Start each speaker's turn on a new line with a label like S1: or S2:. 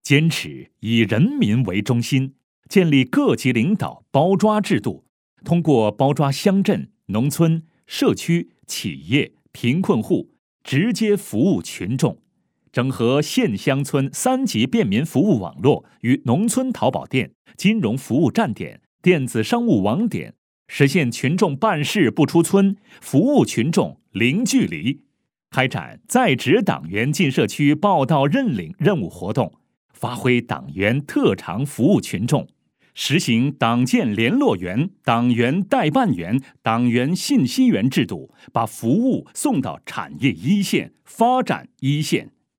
S1: 坚持以人民为中心，建立各级领导包抓制度，通过包抓乡镇、农村、社区、企业、贫困户，直接服务群众，整合县乡村3级便民服务网络与农村淘宝店、金融服务站点、电子商务网点，实现群众办事不出村，服务群众零距离。开展在职党员进社区报到认领任务活动，发挥党员特长服务群众，实行党建联络员、党员代办员、党员信息员制度，把服务送到产业一线、发展一线。